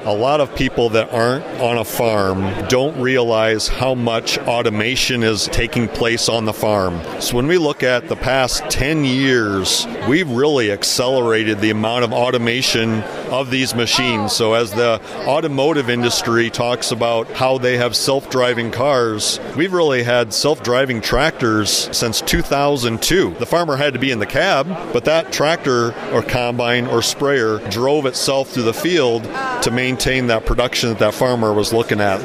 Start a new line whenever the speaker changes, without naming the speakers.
a lot of people that aren't on a farm don't realize how much automation is taking place on the farm. So when we look at the past 10 years, we've really accelerated the amount of automation of these machines. So as the automotive industry talks about how they have self-driving cars, we've really had self-driving tractors since 2002. The farmer had to be in the cab, but that tractor or combine or sprayer drove itself through the field to maintain that production that farmer was looking at.